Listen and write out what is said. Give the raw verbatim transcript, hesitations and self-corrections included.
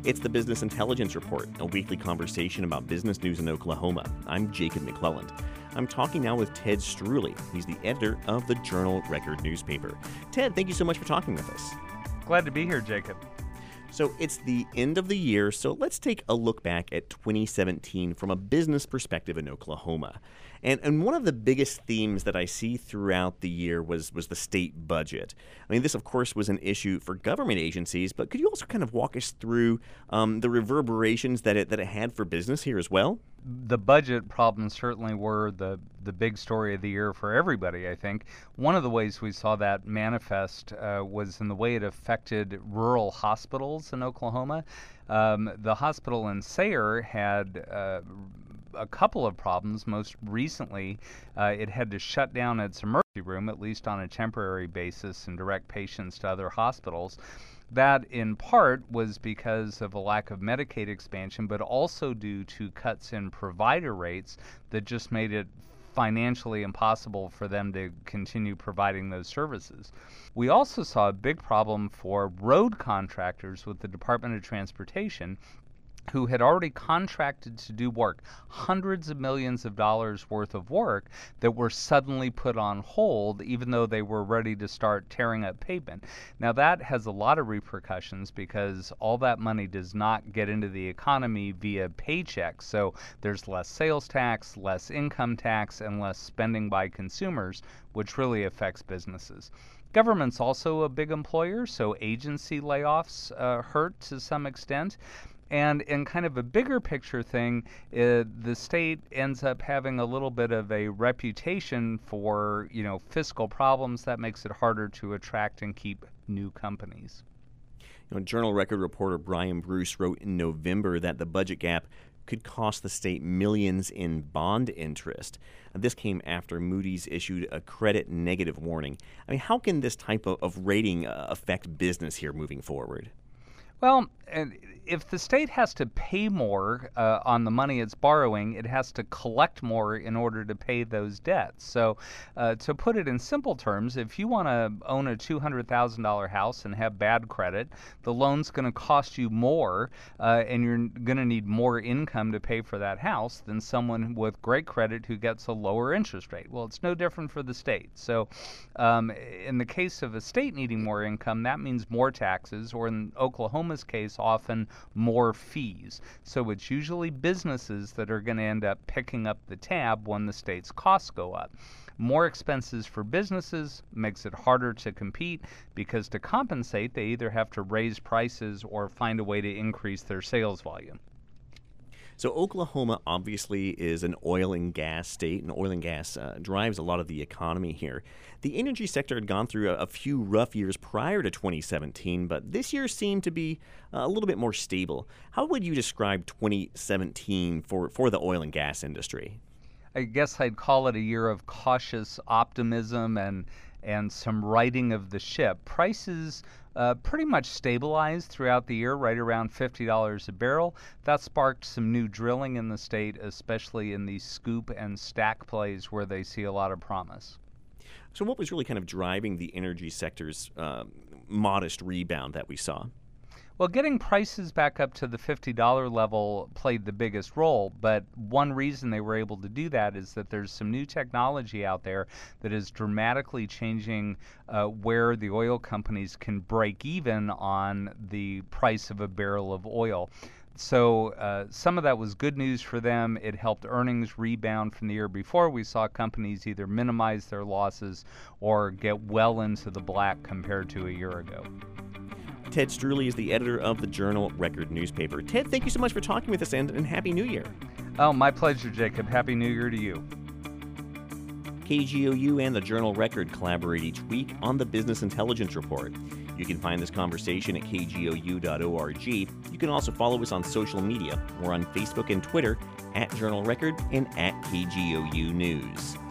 It's the Business Intelligence Report, a weekly conversation about business news in Oklahoma. I'm Jacob McClelland. I'm talking now with Ted Struley. He's the editor of the Journal-Record newspaper. Ted, thank you so much for talking with us. Glad to be here, Jacob. So it's the end of the year, so let's take a look back at twenty seventeen from a business perspective in Oklahoma. And and one of the biggest themes that I see throughout the year was was the state budget. I mean, this, of course, was an issue for government agencies, but could you also kind of walk us through um, the reverberations that it that it had for business here as well? The budget problems certainly were the, the big story of the year for everybody, I think. One of the ways we saw that manifest uh, was in the way it affected rural hospitals in Oklahoma. Um, the hospital in Sayre had uh, a couple of problems. Most recently, uh, it had to shut down its emergency room, at least on a temporary basis, and direct patients to other hospitals. That, in part, was because of a lack of Medicaid expansion, but also due to cuts in provider rates that just made it financially impossible for them to continue providing those services. We also saw a big problem for road contractors with the Department of Transportation, who had already contracted to do work, hundreds of millions of dollars worth of work that were suddenly put on hold, even though they were ready to start tearing up pavement. Now that has a lot of repercussions because all that money does not get into the economy via paychecks. So there's less sales tax, less income tax, and less spending by consumers, which really affects businesses. Government's also a big employer, so agency layoffs uh, hurt to some extent. And in kind of a bigger picture thing, uh, the state ends up having a little bit of a reputation for, you know, fiscal problems. That makes it harder to attract and keep new companies. You know, Journal-Record reporter Brian Bruce wrote in November that the budget gap could cost the state millions in bond interest. This came after Moody's issued a credit negative warning. I mean, how can this type of, of rating uh, affect business here moving forward? Well, and if the state has to pay more uh, on the money it's borrowing, it has to collect more in order to pay those debts. So uh, to put it in simple terms, if you want to own a two hundred thousand dollars house and have bad credit, the loan's going to cost you more uh, and you're going to need more income to pay for that house than someone with great credit who gets a lower interest rate. Well, it's no different for the state. So um, in the case of a state needing more income, that means more taxes, or in Oklahoma's case, often more fees. So it's usually businesses that are going to end up picking up the tab when the state's costs go up. More expenses for businesses makes it harder to compete because to compensate, they either have to raise prices or find a way to increase their sales volume. So Oklahoma obviously is an oil and gas state, and oil and gas uh, drives a lot of the economy here. The energy sector had gone through a, a few rough years prior to twenty seventeen, but this year seemed to be uh, a little bit more stable. How would you describe twenty seventeen for, for the oil and gas industry? I guess I'd call it a year of cautious optimism and and some righting of the ship. Prices uh, pretty much stabilized throughout the year, right around fifty dollars a barrel. That sparked some new drilling in the state, especially in the scoop and stack plays where they see a lot of promise. So what was really kind of driving the energy sector's uh, modest rebound that we saw? Well, getting prices back up to the fifty dollars level played the biggest role, but one reason they were able to do that is that there's some new technology out there that is dramatically changing uh, where the oil companies can break even on the price of a barrel of oil. So uh, some of that was good news for them. It helped earnings rebound from the year before. We saw companies either minimize their losses or get well into the black compared to a year ago. Ted Struley is the editor of the Journal-Record newspaper. Ted, thank you so much for talking with us, and, and Happy New Year. Oh, my pleasure, Jacob. Happy New Year to you. K G O U and the Journal-Record collaborate each week on the Business Intelligence Report. You can find this conversation at k g o u dot org. You can also follow us on social media. We're on Facebook and Twitter at Journal-Record and at K G O U News.